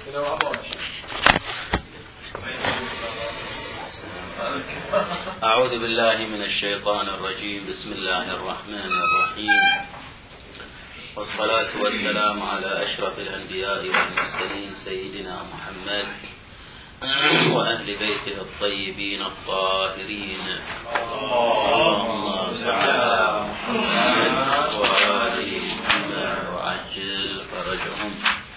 أعوذ بالله من الشيطان الرجيم. بسم الله الرحمن الرحيم، والصلاة والسلام على أشرف الأنبياء والمرسلين سيدنا محمد وأهل بيته الطيبين الطاهرين. اللهم صل على محمد وآل محمد وعجل فرجهم.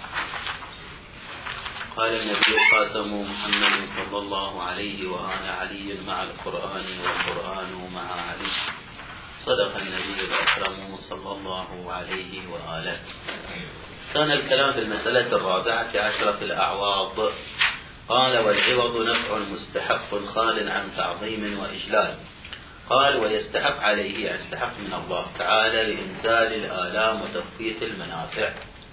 قال النبي خاتم محمد صلى الله عليه وآل علي مع القرآن والقرآن مع علي. صدق النبي الأكرم صلى الله عليه وآله. كان الكلام في المسألة الرابعة عشرة في الأعواض. قال: والعوض نفع مستحق خال عن تعظيم وإجلال. قال: ويستحق عليه، يستحق من الله تعالى لإنزال الآلام وتخفيف المنافع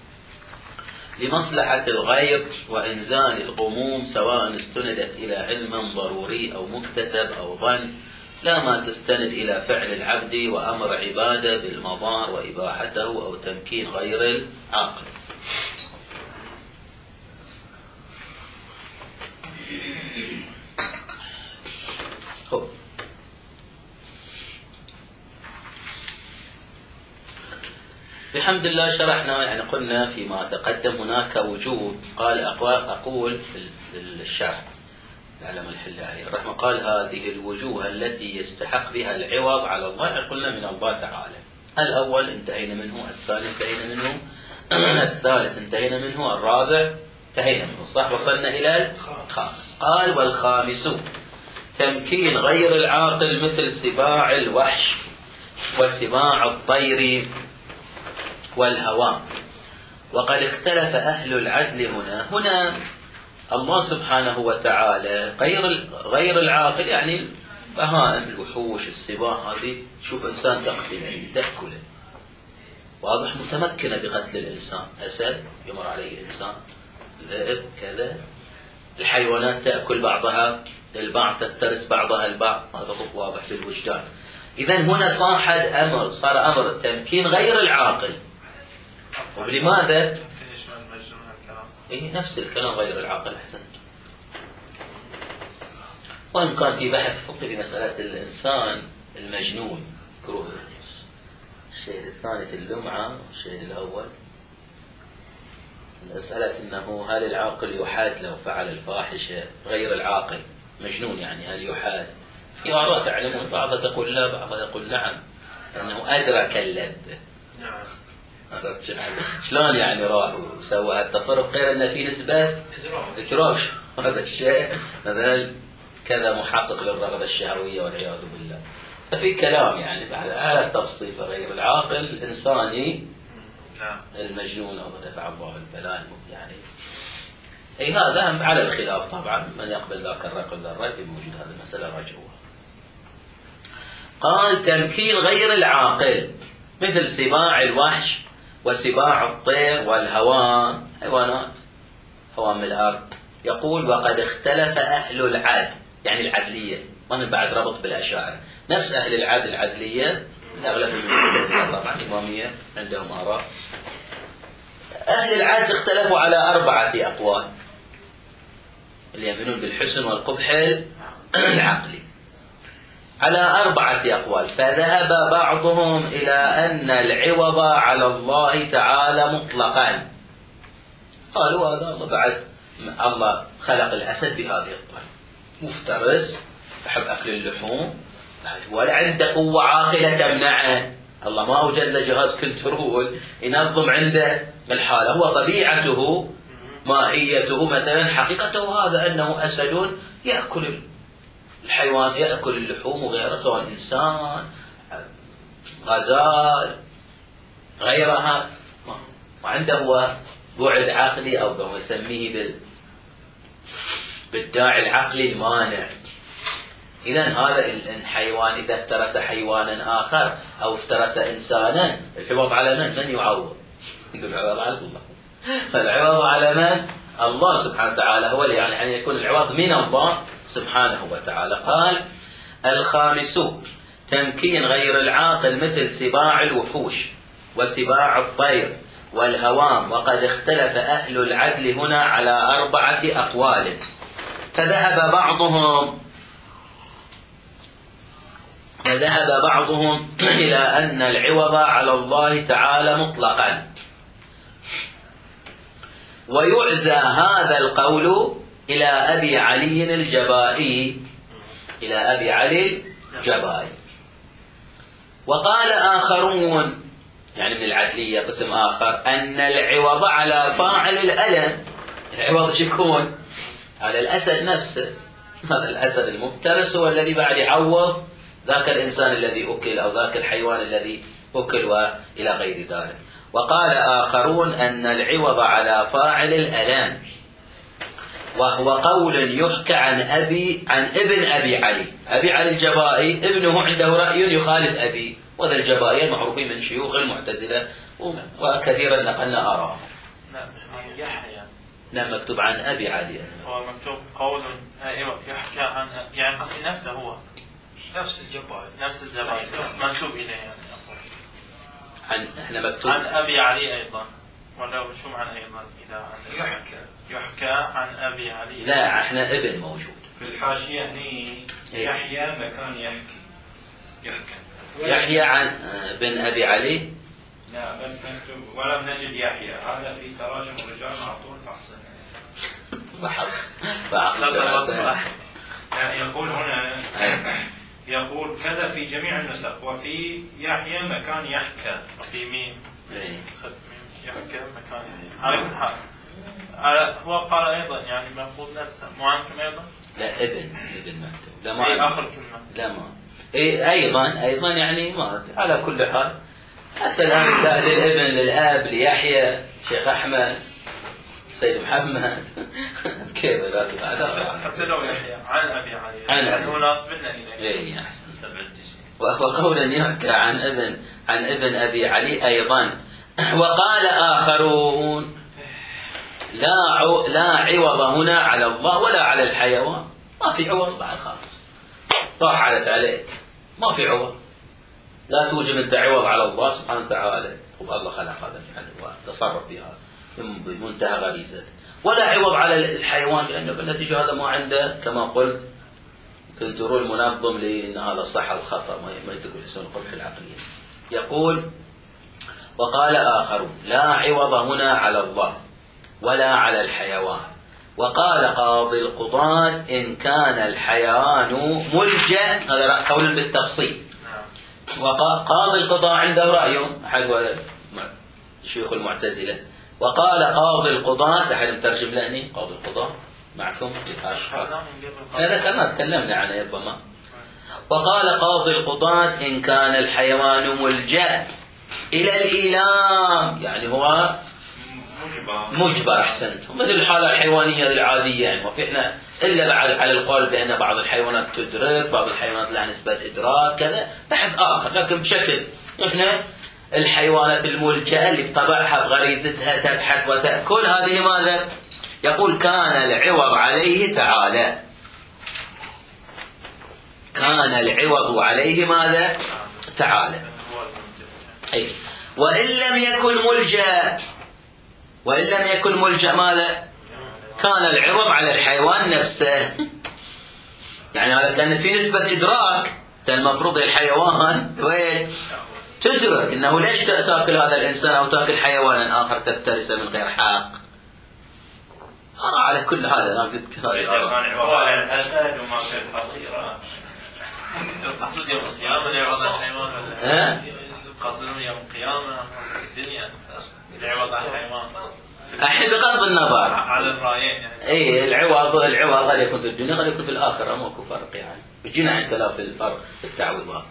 لمصلحة الغير وإنزال الغموم، سواء استندت إلى علم ضروري أو مكتسب أو ظن، لا ما تستند إلى فعل العبد وأمر عباده بالمضار وإباحته أو تمكين غير العاقل. بحمد الله شرحنا، يعني قلنا فيما تقدم هناك وجوه. قال أقول في الشرح العلم الحل عليه الرحمة، قال: هذه الوجوه التي يستحق بها العوض على الله، قلنا من الله تعالى. الأول انتهينا منه، الثاني انتهينا منه، الثالث انتهينا منه، الرابع انتهينا منه، صح؟ وصلنا إلى الخامس. قال: والخامس تمكين غير العاقل مثل سباع الوحش وسباع الطير والهواء. وقد اختلف أهل العدل هنا الله سبحانه وتعالى غير العاقل، يعني البهائم، الوحوش، السباع، هذه تشوف إنسان تأكله، واضح، متمكنة بقتل الإنسان. أسد يمر عليه إنسان، ذئب، كذا. الحيوانات تأكل بعضها البعض، تفترس بعضها البعض، هذا واضح في الوجدان. إذن هنا صار أمر تمكين غير العاقل. ولماذا؟ نفس الكلام، غير العاقل. أحسنت. وإن كان في بحث فقهي في مسألة الإنسان المجنون، كروه الشيء الثاني في اللمعة، الشيء الأول مسألة أنه هل العاقل يحاد لو فعل الفاحشة؟ غير العاقل مجنون، يعني هل يحاد؟ في آراء تعلمون، بعضها تقول لا، بعضها تقول نعم، أنه أدرك اللذة. نعم. شلون يعني راح وسوى هالتصرف، غير أن في نسبة إكراه. هذا الشيء مثلا كذا محقق للرغبة الشهوية والعياذ بالله. ففي كلام يعني على التفصيل. فغير العاقل الإنساني المجنون أو دفع الله البلاء، يعني هذا على الخلاف طبعا، من يقبل ذاك الرأي قبل الرأي موجود، هذه المسألة راجعوها. قال: تمكين غير العاقل مثل سباع الوحش وسباع الطير والهوام، حيوانات هوام الأرض. يقول: وقد اختلف أهل العدل، يعني العدلية، وأنا بعد ربط بالأشاعرة، نفس أهل العدل العدلية، الأغلب من المعتزلة طبعا، الإمامية عندهم آراء. أهل العدل اختلفوا على 4 أقوال، اللي يؤمنون بالحسن والقبح العقلي، على 4 أقوال. فذهب بعضهم إلى أن العوض على الله تعالى مطلقا. قالوا هذا الله بعد، الله خلق الأسد بهذه الطريقة، مفترس، يحب أكل اللحوم، ولا عنده قوة عاقلة تمنعه. الله ما أوجد له جهاز كنترول ينظم عنده الحالة، هو طبيعته، ماهيته مثلا، حقيقته هذا أنه أسد يأكل الحيوان، يأكل اللحوم وغيرها، سواء إنسان، غزال، غيرها، وعنده هو بعد عقلي، أو يسميه بالداعي العقلي المانع. إذن هذا الحيوان إذا افترس حيوانا آخر أو افترس إنسانا، العوض على من يعوض؟ يقول العوض على الله. فالعوض على من؟ الله سبحانه وتعالى هو اللي يعني يكون العوض من الله سبحانه وتعالى. قال: الخامس تمكين غير العاقل مثل سباع الوحوش وسباع الطير والهوام، وقد اختلف أهل العدل هنا على 4 أقوال. فذهب بعضهم إلى أن العوض على الله تعالى مطلقا، ويعزى هذا القول إلى أبي علي الجبائي، وقال آخرون يعني من العدلية قسم آخر أن العوض على فاعل الألم. العوض شكون؟ على الأسد نفسه، هذا الأسد المفترس هو الذي بعد يعوض ذاك الإنسان الذي أكل أو ذاك الحيوان الذي أكل وإلى غير ذلك. وقال آخرون أن العوض على فاعل الألم، وهو قول يحكى عن ابن أبي علي. أبي علي الجبائي ابنه عنده رأي يخالف أبي، وذا الجبائي معروفين من شيوخ المعتزلة وكثيرا نقلنا آراءهم. يحيى نعم مكتوب عن أبي علي، هو مكتوب قول يحكى عن يعني قصدي نفسه هو نفس الجبائي منسوب إليه يعني احنا مكتوب عن أبي علي أيضا، ولا شو معنى أيضا إذا يحكى عن أبي علي؟ لا احنا ابن موجود في الحاشية هني يحيى مكان يحيى عن بن أبي علي. لا بس مكتوب ولم نجد يحيى، هذا في تراجم الرجال معطول فحصا. يقول هنا يقول كذا في جميع النسخ، وفي يحيى مكان يحكى. في مين؟ يحكى مكان يحكى. هو قال أيضا يعني المفروض نفسه مو عنكم أيضا؟ لا ابن مكتوب، لا ما أي آخر كلمة، لا ما أيضا يعني ما. على كل حال السلام للابن للأب ليحيى شيخ أحمد سيد محمد كيف لا حتى لو يحيى عن أبي علي عن هو ناصب لنا إليه. وهو قول يحكى عن ابن أبي علي أيضا. وقال آخرون لا عوض هنا على الله ولا على الحيوان، ما في عوض بعد خالص، طاحت عليك ما في عوض، لا توجب أنت عوض على الله سبحانه وتعالى، والله خلق هذا الفعل وتصرف بها بمنتهى غريزته، ولا عوض على الحيوان لأنه بالنتيجة هذا ما عنده كما قلت كنت ترى المنظم لأن هذا صح أو خطأ ما يدرك الإنسان القبح العقلية. يقول وقال آخرون لا عوض هنا على الله ولا على الحيوان. وقال قاضي القضاة إن كان الحيوان ملجأ، هذا قول بالتفصيل. وقاضي القضاة عنده رأي حق شيوخ المعتزلة. وقال قاضي القضاة أحد مترجم لهني قاضي القضاة معكم هذا كما تكلمنا عنه ربما. وقال قاضي القضاة إن كان الحيوان ملجأ إلى الإيلام، يعني هو مجبر، أحسنت، مثل الحالة الحيوانية العادية يعني، وفي إحنا إلا بعد على القول بأن بعض الحيوانات تدرك، بعض الحيوانات لها نسبة إدراك كذا بحث آخر، لكن بشكل إحنا الحيوانات الملجأة اللي بطبعها بغريزتها تبحث وتأكل، هذه ماذا؟ يقول كان العوض عليه تعالى، كان العوض عليه ماذا؟ تعالى. أي. وإن لم يكن ملجأ ماذا؟ كان العوض على الحيوان نفسه. يعني هذا كان في نسبة إدراك، المفروض الحيوان وإيش؟ تدرك إنه ليش تأكل هذا الإنسان أو تأكل حيوانا آخر تفترسه من غير حق. أرى على كل حال أنا قلت هذا الأسد وما في الحظيرة. القصد يوم القيامة يعوض الحيوان ولا؟ قصدهم يوم القيامة الدنيا يعوض الحيوان. الحين بغض النظر على الرأيين يعني. إيه العوض قد يكون في الدنيا قد يكون في الآخرة، ماكو فرق يعني. بيجينا عن كلام في الفرق في التعويضات.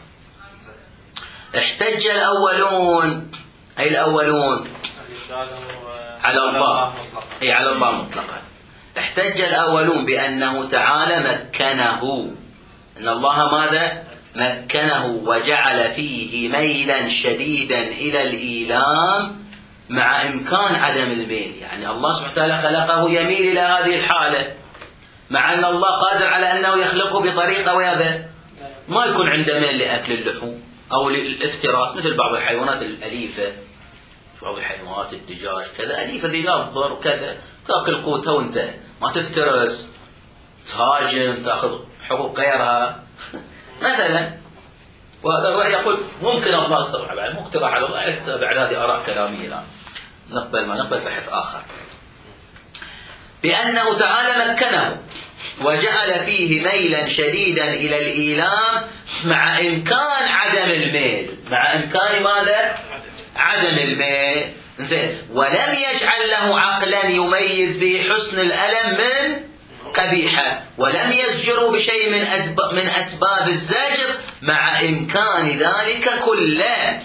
احتج الأولون، أي الأولون على الله، أي على الله مطلقا. احتج الأولون بأنه تعالى مكنه، أن الله ماذا؟ مكنه وجعل فيه ميلا شديدا إلى الإيلام مع إمكان عدم الميل، يعني الله سبحانه وتعالى خلقه يميل إلى هذه الحالة، مع أن الله قادر على أنه يخلقه بطريقة وهذا ما يكون عنده ميل لأكل اللحوم أو للافتراس مثل بعض الحيوانات الأليفة بعض الحيوانات الدجاج كذا أليفة ذي لا تضر وكذا، تاكل قوتها وانتهى، ما تفترس تهاجم تاخذ حقوق غيرها مثلا. وهذا الرأي يقول ممكن الله استطاع بعد مقترح على الله، بعد هذه آراء كلامية الآن نقبل ما نقبل بحث آخر، بأنه تعالى مكنه وجعل فيه ميلا شديدا إلى الإيلام مع إمكان عدم الميل، مع إمكان ماذا؟ عدم الميل. ولم يجعل له عقلا يميز به حسن الألم من قبيحة، ولم يزجره بشيء من أسباب الزجر مع إمكان ذلك كله،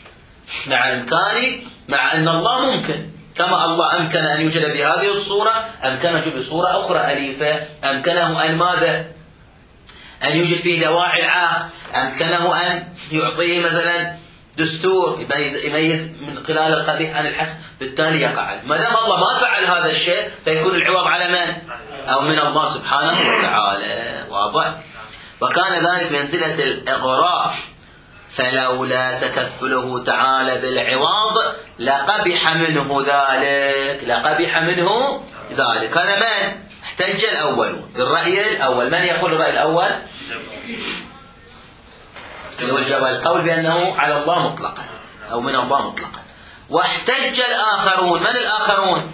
مع أن الله ممكن، كما الله أمكن أن يوجد بهذه الصورة أمكنه بصورة أخرى أليفة، أمكنه أن ماذا؟ أن يوجد فيه دواعي العاق، أمكنه أن يعطيه مثلا دستور يميز من خلال القبيح عن الحسن، بالتالي يقع. ما دام الله ما فعل هذا الشيء فيكون العوض على من؟ أو من الله سبحانه وتعالى. واضح؟ وكان ذلك بمنزلة الإغراء، فلولا تكفله تعالى بالعوض لقبح منه ذلك، هذا من؟ احتج الأولون بالرأي الأول. من يقول الرأي الأول؟ القول بأنه على الله مطلقا أو من الله مطلقا. واحتج الآخرون. من الآخرون؟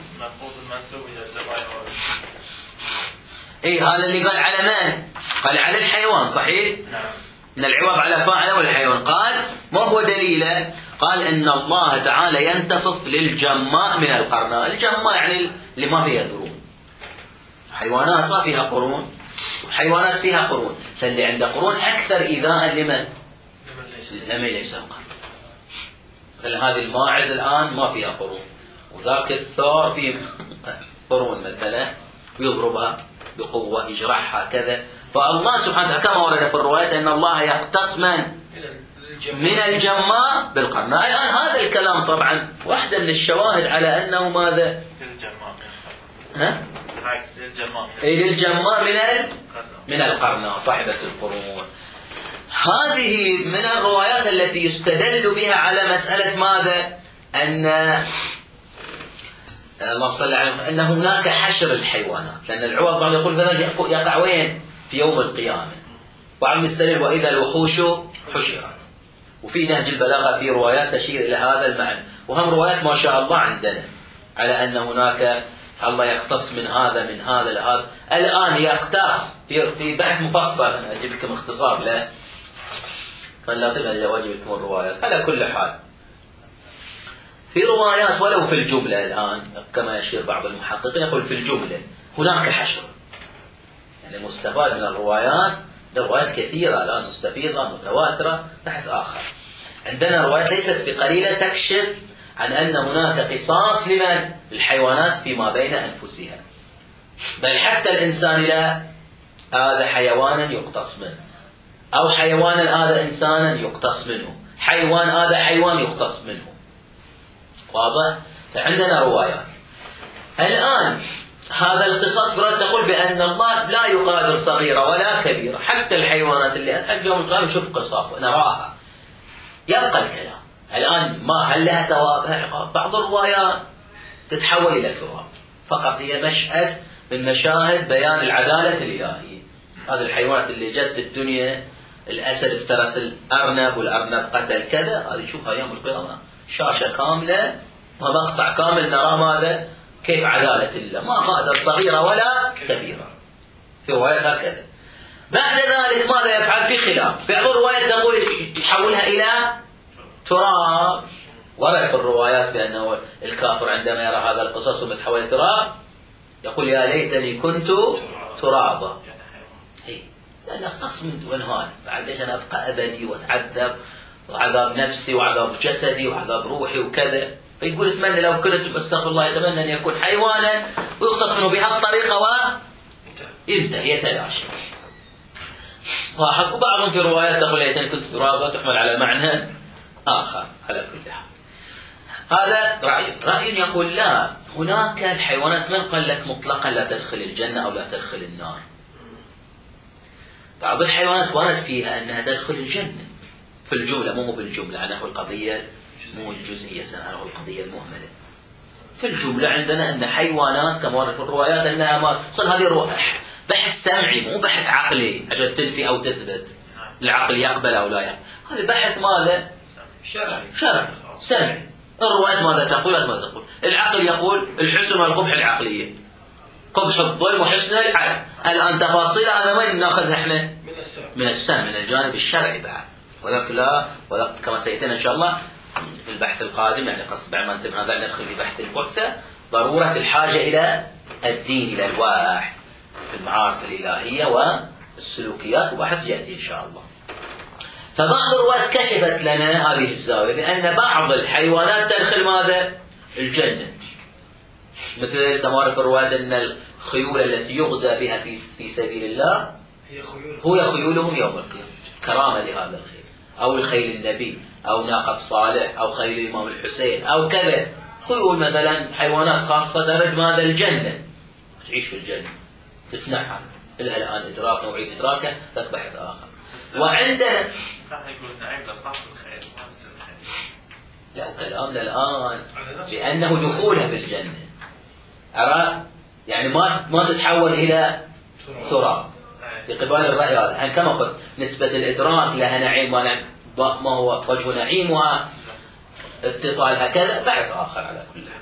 هذا اللي قال على من؟ قال على الحيوان، صحيح؟ من العوض على فاعل والحيوان. قال ما هو دليله؟ قال إن الله تعالى ينتصف للجماء من القرناء. الجماء يعني اللي ما فيها قرون، حيوانات ما فيها قرون وحيوانات فيها قرون، فاللي عنده قرون أكثر إيذاء لمن ليس قرن. هذه الماعز الآن ما فيها قرون، وذاك الثور فيه قرون مثلا، يضربها بقوة يجرحها كذا. فالله سبحانه وتعالى كما ورد في الرواية أن الله يقتص من الجماء بالقرناء. الآن هذا الكلام طبعا واحدة من الشواهد على أنه ماذا؟ للجماء من القرناء صاحبة القرون. هذه من الروايات التي يستدل بها على مسألة ماذا؟ أن الله صلى الله عليه وسلم أن هناك حشر الحيوانات، لأن العوض بعض يقول هذا يقع وين؟ في يوم القيامة. بعض يستدل وإذا الوحوش حشرت، وفي نهج البلاغة في روايات تشير إلى هذا المعنى، وهم روايات ما شاء الله عندنا على أن هناك الله يختص من هذا لهذا. الآن يقتص في بحث مفصل، أنا أجيب لكم اختصار له كان لا تبقى أجيب لكم الروايات. على كل حال في روايات ولو في الجملة الآن كما يشير بعض المحققين يقول في الجملة هناك حشر، يعني مستفاد من الروايات. روايات كثيرة الآن مستفيضة متواترة. بحث آخر عندنا روايات ليست بقليلة تكشف عن أن هناك قصاص لمن؟ الحيوانات فيما بين أنفسها، بل حتى الإنسان لا هذا حيوانا يقتص منه، أو حيوانا هذا إنسانا يقتص منه، حيوان هذا حيوان يقتص منه. واضح؟ فعندنا روايات. الآن هذا القصاص تقول بأن الله لا يقادر صغيرة ولا كبيرة، حتى الحيوانات اللي أتحق يوم القيامة نشوف قصاص نراها. يبقى الكلام الآن ما هل لها ثواب عقاب؟ بعض الروايات تتحول إلى ثواب، فقط هي مشهد من مشاهد بيان العدالة الإلهية. هذه الحيوانات اللي جت في الدنيا، الأسد افترس الأرنب والأرنب قتل كذا، هذه شوفها يوم القيامة شاشة كاملة ومقطع كامل نرى ماذا؟ كيف عدالة الله، ما قادر صغيرة ولا كبيرة. في روايات هكذا. بعد ذلك ماذا يفعل؟ في خلاف. في بعض الروايات تقول يحولها إلى تراب. ورد في الروايات بأنه الكافر عندما يرى هذا القصص ومتحول إلى تراب يقول يا ليتني كنت ترابا. لأن قسم وانهار، بعد ايش أنا أبقى أبدي وأتعذب، وعذاب نفسي وعذاب جسدي وعذاب روحي وكذا. فيقول اتمنى لو كنت استغفر الله يتمنى أن يكون حيوانا ويقتص منه بهالطريقة وينتهي يتلاشى. وبعضهم في روايات تقول ليتني كنت ترابا تحمل على معنى آخر. على كل حال هذا رأي يقول لا، هناك الحيوانات من قال لك مطلقا لا تدخل الجنة أو لا تدخل النار. بعض الحيوانات ورد فيها أنها تدخل الجنة في الجملة، مو بالجملة، عنه القضية مو الجزئية، سنعرف القضية المهملة. في الجملة عندنا أن حيوانات كما ورد في الروايات أنها ما صل هذه بحث سمعي مو بحث عقلي عشان تنفي أو تثبت العقل يقبل أو لا يقبل. هذا بحث ماذا؟ شرعي سمعي. الروايات ماذا تقول؟ ماذا تقول؟ العقل يقول الحسن والقبح العقلية، قبح الظلم وحسن العدل. الآن تفاصيل هذا وين ناخذها احنا؟ من السمع، من الجانب الشرعي بعد. ولكن كما سيأتينا إن شاء الله في البحث القادم، يعني قصد بعد ما انتهى هذا ندخل في بحث البعثة، ضرورة الحاجة إلى الدين، إلى الوحي في المعارف الإلهية والسلوكيات، وبحث يأتي إن شاء الله. فبعض الروايات كشفت لنا هذه الزاوية بأن بعض الحيوانات تدخل ماذا؟ الجنة. مثل كما في الروايات أن الخيول التي يغزى بها في سبيل الله هي خيولهم يوم القيامة، كرامة لهذا الخيل، أو الخيل النبي، أو ناقة صالح، أو خيل الإمام الحسين، أو كذا خيول مثلا، حيوانات خاصة ترد ماذا؟ الجنة، تعيش في الجنة، تتنعم، لها الآن إدراك نوعية إدراكه، لك بحث آخر. وعندنا يقول نعيم لصاحب الخير، لا كلامنا الآن بأنه دخولها في الجنة، أرى يعني ما تتحول إلى تراب في قبال الرأي هذا. يعني كما قلت نسبة الإدراك لها نعيم ما هو وجه نعيمها، اتصالها كذا، بحث آخر على كل حال.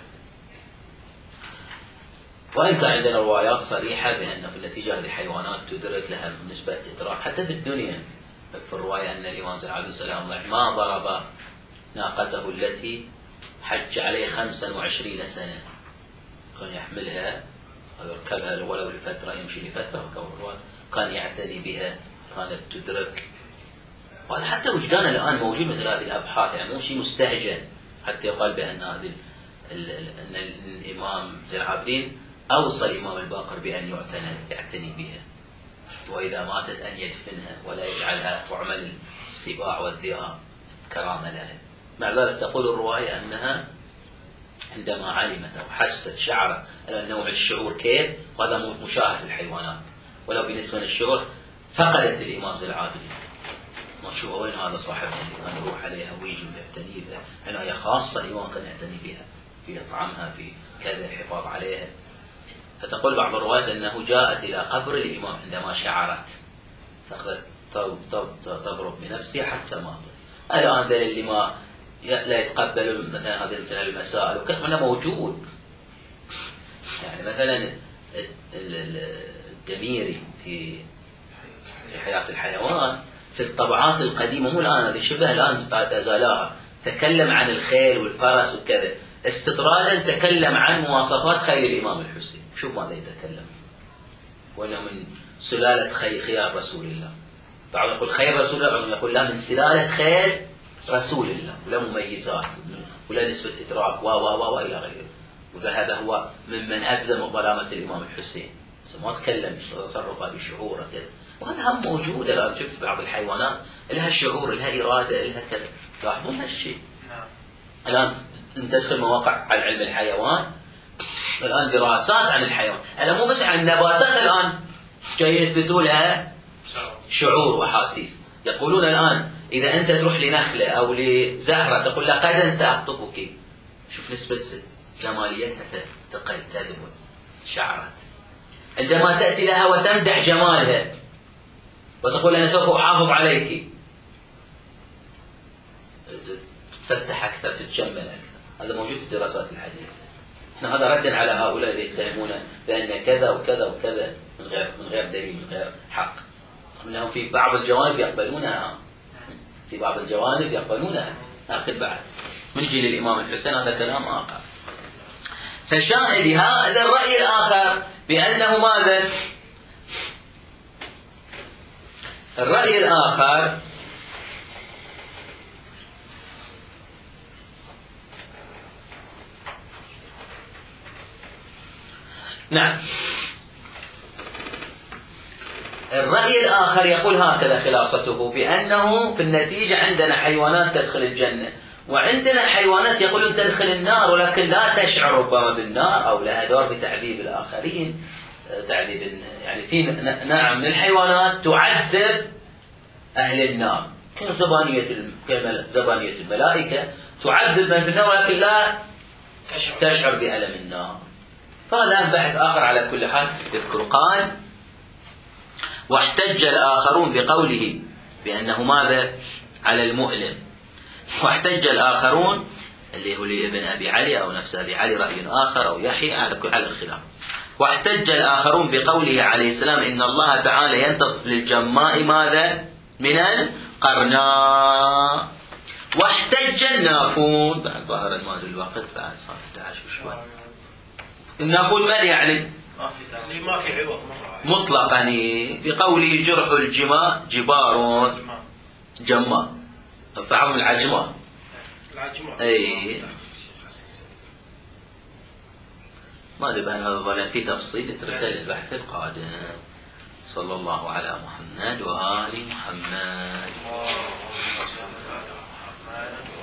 وإن كان عندنا روايات صريحة بأن في النتيجة الحيوانات تدرك لها نسبة إدراك حتى في الدنيا. في الرواية أن الإمام زين عليه السلام ما ضرب ناقته التي حج عليه 25 سنة، كان يحملها ويركبها ولو لفترة، يمشي لفترة، كان يعتني بها، كانت تدرك. وهذا حتى وجدان الآن موجود مثل هذه الأبحاث، يعني مو شيء مستهجن حتى يقال بأن هذه أن الإمام زين العابدين أوصى الإمام الباقر بأن يعتني بها، وإذا ماتت أن يدفنها ولا يجعلها تعمل السباع والذئاب كرامة لها. مع ذلك تقول الرواية أنها عندما علمت أو حست شعرت نوع الشعور كيف، وهذا مشاهد الحيوانات، ولو بالنسبة للشعور فقدت الإمام زين العابدين. ما شو وين هذا صاحبها اللي كان يروح عليها ويجي ويعتني بها، عناية خاصة الإمام كان يعتني بها، في إطعامها، في كذا، الحفاظ عليها. فتقول بعض الروايات أنه جاءت إلى قبر الإمام عندما شعرت، فأخذت تضرب بنفسها حتى ماتت. الآن ذل اللي ما لا يتقبل مثلا هذه المسائل وكذا موجود. يعني مثلا الدميري في حياة الحيوان في الطبعات القديمة، مو الآن، هذه شبه الآن أزالاها، تكلم عن الخيل والفرس وكذا، استطرادا تكلم عن مواصفات خيل الإمام الحسين. شوف ماذا يتكلم، وأنه من سلالة خيار رسول الله. بعض يقول خير رسول الله، بعض يقول لا، من سلالة خيل رسول الله، ولا مميزات ولا نسبة إدراك وإلى غيره. وذهب هو ممن أقدم ظلامة الإمام الحسين، ما تكلم تصرفات بشعور كذا. وهذا هم موجود الآن. شفت بعض الحيوانات لها شعور، لها إرادة، لها كذا، لاحظون هالشيء. الآن تدخل مواقع على علم الحيوان، الآن دراسات عن الحيوان، الآن مو بس عن النباتات، الآن جاي يثبتوا لها شعور وحاسيس. يقولون الآن إذا أنت تروح لنخلة أو لزهرة تقول لها غدا سأخطفك، شوف نسبة جماليتها تذبل، شعرت. عندما تأتي لها وتمدح جمالها وتقول أنا سوف أحافظ عليك، تفتح أكثر، تتجمل أكثر. هذا موجود في دراسات الحديث. احنا هذا ردا على هؤلاء اللي يتهمون بأن كذا وكذا وكذا من غير دليل، من غير حق. أنهم في بعض الجوانب يقبلونها، في بعض الجوانب يقبلونها، لكن بعد من جيل الإمام الحسين هذا كلام آخر. فشاهد هذا الرأي الآخر بأنه ماذا؟ الرأي الآخر نعم، الرأي الآخر يقول هكذا خلاصته، بأنه في النتيجة عندنا حيوانات تدخل الجنة، وعندنا حيوانات يقولون تدخل النار ولكن لا تشعر ربما بالنار، أو لها دور بتعذيب الآخرين، تعذيب يعني في نوع من الحيوانات تعذب أهل النار، كزبانية الملائكة تعذب من في النار ولكن لا تشعر بألم النار. فهذا بحث آخر. على كل حال يذكر قال واحتج الآخرون بقوله بأنه ماذا على المؤلم. واحتج الآخرون اللي هو لابن أبي علي أو نفس أبي علي رأي آخر أو يحيى على الخلاف. واحتج الآخرون بقوله عليه السلام إن الله تعالى ينتصف للجماء ماذا من القرناء. واحتج النافون بعد ظهر المال الوقت بعد صار 11 وشوي. النافون من يعني ما في عوض مطلقا بقوله جرح الجماء جبار جماء فعم العجماء اي ما ادري بان هذا ظل في تفصيل اتركه للبحث القادم. صلى الله على محمد وآل محمد.